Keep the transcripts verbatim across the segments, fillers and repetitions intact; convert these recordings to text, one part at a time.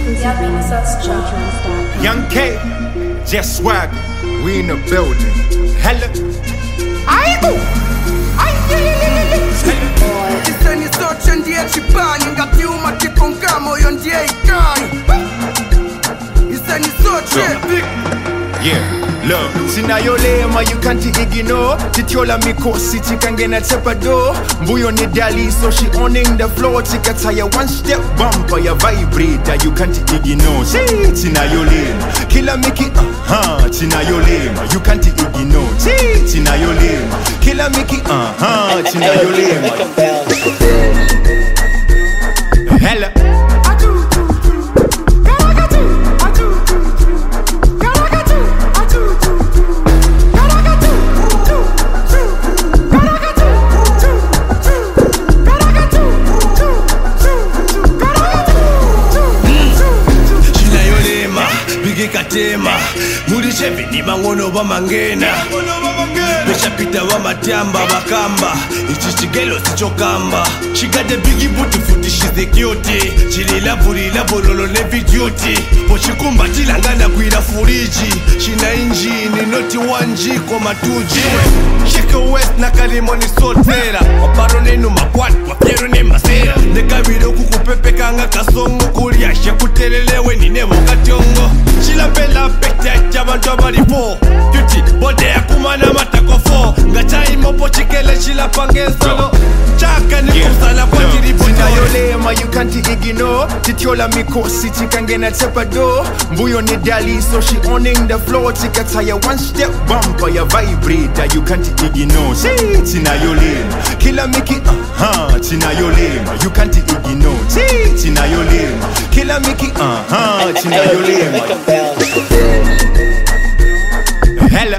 Young K, Just Swag, we in the building. Hello. Aibu. Iseni soche ndiye chipani ngati umatipongamo moyo ndiye ikani. Iseni soche. Yeah, look, sinayolema you can't ignore. Titiola mikosi tikangena tepado. Mbuyo ni dali so she owning the floor. Tikataya one step bumper ya vibrator you can't ignore. See, sinayolema kila miki uh-huh. Sinayolema you can't ignore. See, sinayolema kila miki uh-huh. Sinayolema. Hello. Katema muri chevi ni mangono ba mangena pesha pita wa matiamba bakamba ichi chigelo sichokamba she got the biggie booty foot she's the cutie chilila bulila bololo ne beauty pochikumba tilangana kuira furiji shina engine not one G koma two G shake west na kalimoni sotera waparo nenu makwat wapiero ne masera nekabiro kukupepe kanga kasongo kulia shekutelelewe ni nebo kationgo chila bela pete chabantu abalipo beauty bode yakumana matako fo ngacha imopo chikele chila pangensolo chaka ni kusala kwa tiripo sinayolema you can't ignore. Titiola mikosi tikangena tepado. Mbuyo ni dali so she owning the floor. Tikataya one step bumper ya vibrator you can't ignore. See, sinayolema kila miki uh-huh. Sinayolema you can't ignore. See, sinayolema kila miki uh-huh. Sinayolema. Hello.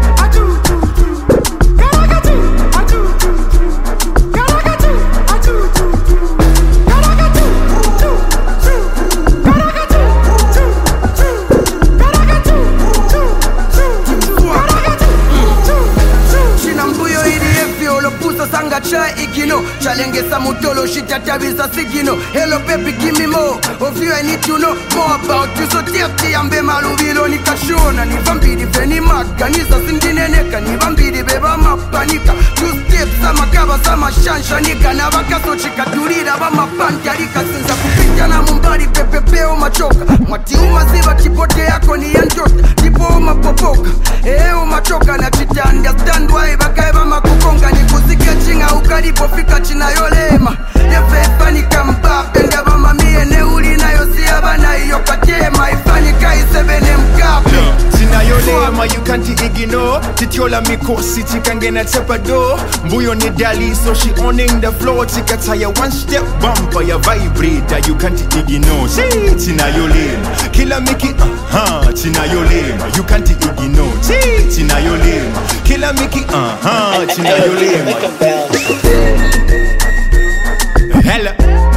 Sanga cha ikino chalengesa mutolo shitatabiza sigino. Hello baby give me more of you, I need to know more about you. So tiati ambe malubilo nikashona ni vambiri veni maganiza sindineneka ni vambiri beba mapanika two steps sama kaba sama shansha nika na bakaso chikadurira ba mapantarika sinza kupita na mumbari pepepeo machoka mwati umaziva kipote yako ni yanjota tipo umapopoka eh umachoka na chita understand why bakaeba makukonga ni kuzika chinga ukaripo fika chinayolema yefefani kamba penda bama mie ne uli nayo siya bana iyo katema ifani kai sebene mkape sinayolema you can't ignore. Titiola mikosi tikangena tepado. Mbuyo ni dali so she owning the floor. Tikataya one step bumper ya vibrator you can't ignore. See, sinayolema kila miki uh-huh. Sinayolema you can't ignore. See, sinayolema kila miki uh-huh. Sinayolema. Hello.